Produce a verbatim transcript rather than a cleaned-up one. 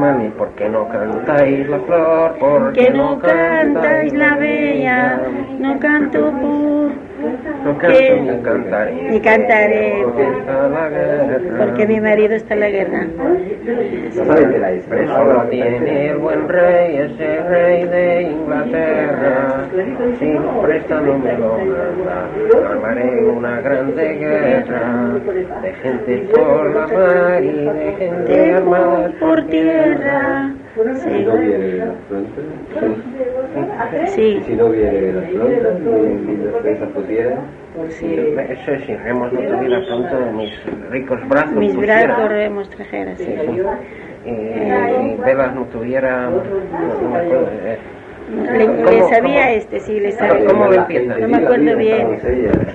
mami, ¿por qué no cantáis la flor? ¿Por Que no cantáis la bella, no canto por... No canto ni cantaré. Ni cantaré. Porque está la guerra. Porque mi marido está en la guerra. Eso lo tiene el buen rey, ese rey de Inglaterra. Si lo presta no me lo manda, armaré una grande guerra de gente por la mar y de gente armada por tierra. Sí. Si no viene de las plantas, Sí. si no viene de las plantas, ni las presas pusieran. Sí, eso es, si Remos no tuviera pronto mis ricos brazos. Mis pusiera. brazos Remos trajera, sí. Sí, sí. Y, y Velas no tuviera, no, no me acuerdo. Eh, Le, le ¿Cómo- sabía cómo- este, sí, le sabía. ¿Cómo empieza? No me acuerdo bien.